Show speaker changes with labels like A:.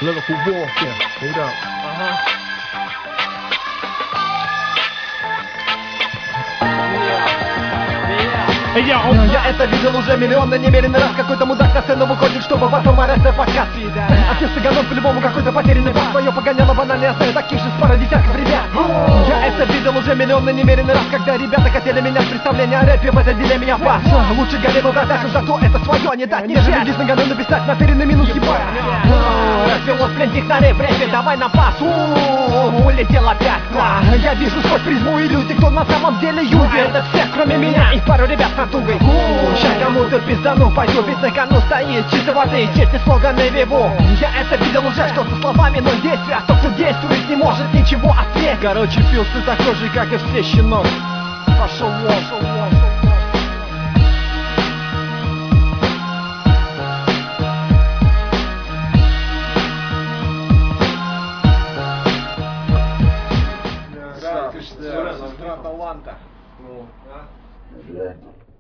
A: Lyrical warfare. Hold up.
B: Я это видел уже миллион на немеренный раз. Какой-то мудак на сцену выходит, чтобы потом орать на показ. Отец цыганов по-любому какой-то потерянный брат. Свое погоняло банальное оставит таких же с пара десятков ребят. Я это видел уже миллион на немеренный раз. Когда ребята хотели меня в представление о рэпе, в этой деле меня пас. Лучше горел браташу, зато это свое не дать, нежели лишь на году написать на перед на минус ебать. Развелось, блин, технарей в рэпе, давай на пас. Улетел опять. Я вижу сквозь призму иллюзий, кто на самом деле юзер. Это все, кроме меня и пару ребят с натугой. Ща кому-то пиздану, пойду, ведь на кону стоит чистой воды, честь и слоганы виву. Я это видел уже, что со словами ноль действия, а тот, кто действует, не может ничего ответить. Короче, Филс, ты такой же, как и все, щенок. Пошел вон. Сестра таланта.